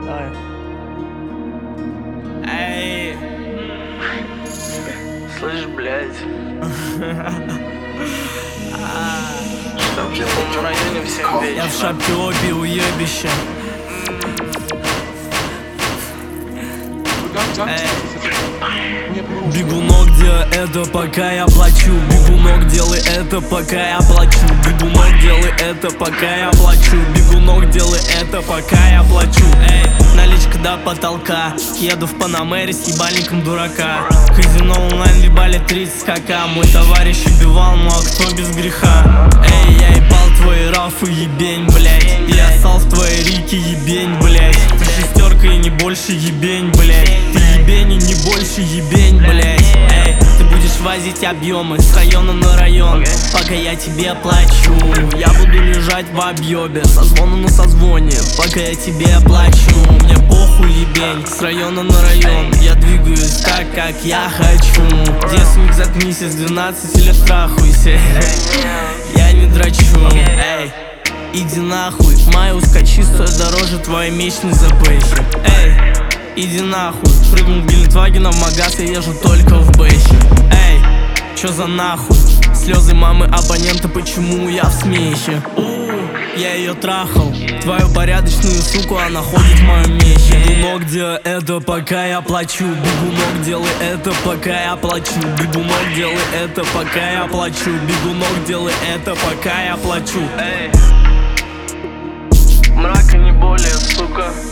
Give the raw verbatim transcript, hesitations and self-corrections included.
Давай. Эй. Слышь, блядь. Чтоб я в том районе всем вечером. Я в шапке оби уебище. Бегунок, делай это, пока я плачу. Бегунок, делай это, пока я плачу. Бегунок, делай это, пока я плачу. Бегунок, делай это, пока я плачу. Эй, наличка до потолка. Еду в Панамере с ебальником дурака. Казино онлайн ебали тридцать ка. Мой товарищ убивал, ну а кто без греха? Эй, я ебал твои рафы, ебень, блядь. Я ссал в твои рики, ебень, блядь. Ты шестерка и не больше, ебень, блядь. Ты ебень и не больше, ебень, блядь. Эй, ты будешь возить объемы с района на район, пока я тебе плачу. Я буду лежать в объебе, со звона на созвоне, пока я тебе плачу. Мне похуй, ебень, с района на район. Я двигаюсь так, как я хочу. Девственник, заткнись, с двенадцати лет трахуйся. Я не дрочу, эй. Иди нахуй, моя узкочи стоит дороже твоей месячной запэчи. Эй, иди нахуй, прыгнул Гелендвагена в магаз, я езжу только в бэче. Эй, чё за нахуй? Слезы мамы абонента, почему я в смехе? У, я ее трахал, твою порядочную суку, она ходит в моем мехе. Бегунок, делай это, пока я плачу. Бегунок, делай это, пока я плачу. Бегунок, делай это, пока я плачу. Бегунок, делай это, пока я плачу. Эй, мрака не более, сука.